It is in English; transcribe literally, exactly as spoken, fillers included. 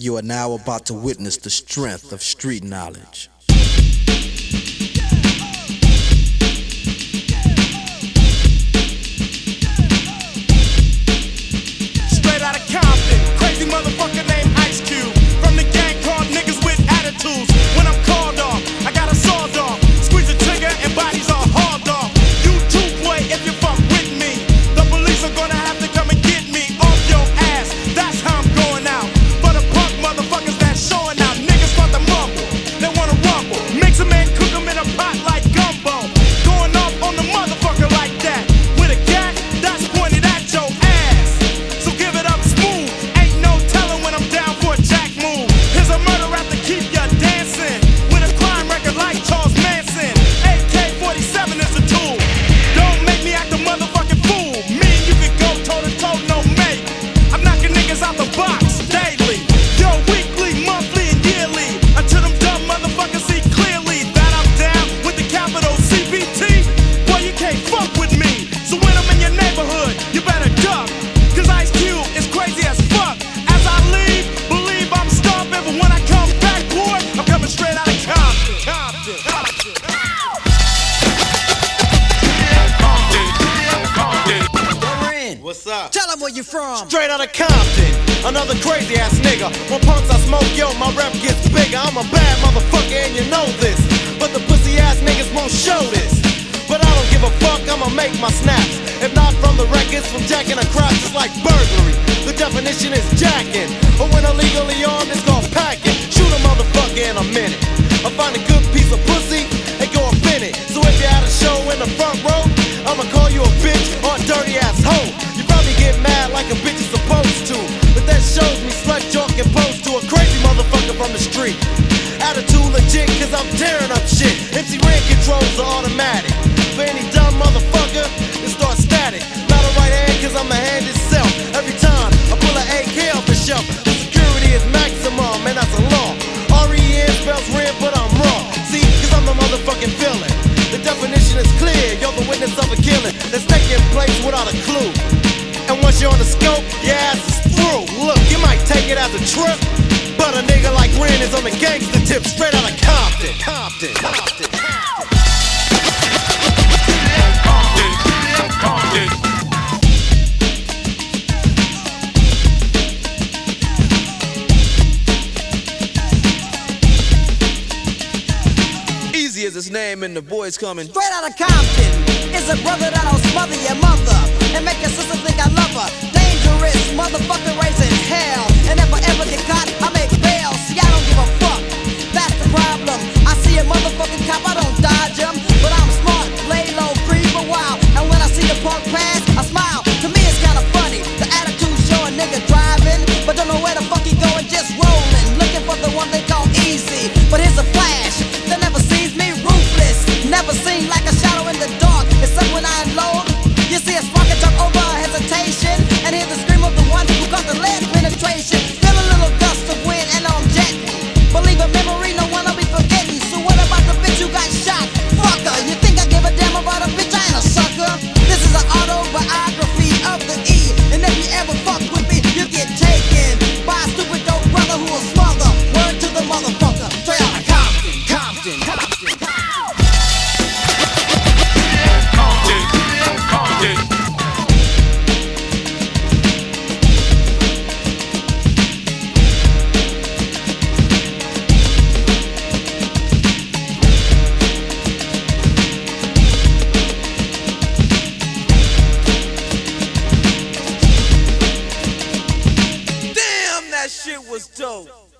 You are now about to witness the strength of street knowledge. Straight out of Compton, crazy motherfucker named Ice Cube. From the gang called niggas with attitudes. When I'm called off, I got a sawed off. Squeeze the trigger and bodies are hauled off. You too, boy, if you fuck with me. The police are gonna have to come and get me off your ass. That's how I'm going out. For the punk motherfuckers that's showing out. Niggas start to mumble, they wanna rumble. Mix 'em and cook 'em in a pot like gumbo. Going off on the motherfucker like that. With a gat that's pointed at your ass. So give it up smooth. Ain't no telling when I'm down for a jack move. Here's a murder rap to keep ya dancing. With a crime record like Charles Manson. A K forty-seven is a tool. Don't make me act a motherfucking fool. Me and you can go toe to toe, no mate. I'm knocking niggas out the box daily. Yo, weekly, monthly, and yearly. Until them dumb motherfuckers see clearly that I'm down with the capital C P T. Boy, you can't fuck with me. So when I'm in your neighborhood, you better duck. Cause Ice Cube is crazy as fuck. As I leave, believe I'm starving. But when I come back, boy, I'm coming straight out of Compton. Compton, Compton. What's up? Tell them where you from. Straight out of Compton, another crazy ass nigga. When punks I smoke, yo, my rep gets bigger. I'm a bad motherfucker and you know this. But the pussy ass niggas won't show this. But I don't give a fuck, I'ma make my snaps. If not from the records, from jacking across, it's like burglary. The definition is jacking. But when illegally armed, it's called packing. Shoot a motherfucker in a minute. I find a good piece of pussy and go up in it. So if you had a show in the front row, I'ma call you a bitch or a dirty ass hoe. You probably get mad like a bitch is supposed to. But that shows me slut joke and pose to a crazy motherfucker from the street. Attitude legit cause I'm tearing up shit. M C Ren controls are automatic. For any dumb motherfucker, it starts static. Not a right hand cause I'm the hand itself. Every time I pull an A K off the shelf, the security is maximum and that's a law. R E N spells red but I'm raw. See, cause I'm the motherfucking villain. The definition is clear, you're the witness of a killing that's taking place without a clue. And once you're on the scope, your ass is through. Look, you might take it as a trip, but a nigga like Ren is on the gangster tip, straight out of Compton. Compton, Compton, Compton. Easy as his name and the boys coming. Straight out of Compton is a brother that'll smother your mother and make your sister think I love her. Dangerous motherfucker raising hell. And if I ever get caught, I make bail. See, I don't give a fuck. That's the problem. I see a motherfucking cop, I don't dodge him. But I'm smart, lay low, creep a while. And when I see the punk pass, I smile. To me, it's kinda funny. The attitude show a nigga driving, but don't know where the fuck he going, just rolling. Looking for the one they call easy. But here's a flash that never sees me, ruthless. Never seen like a shadow in the dark. Except when I unload. You see a spark and jump over a hesitation. And hear the scream of the one who got the lead penetration. Feel a little gust of wind and I'm jetting. Believe a memory, no one I'll be forgetting. So what about the bitch who got shot? Fucker, you think I give a damn about a bitch? I ain't a sucker. This is an autobiography of the E. And if you ever fuck with me, you get taken by a stupid dope brother who will smother. Word to the motherfucker. Straight out of Compton, Compton, Compton, Compton. Damn, that shit was dope.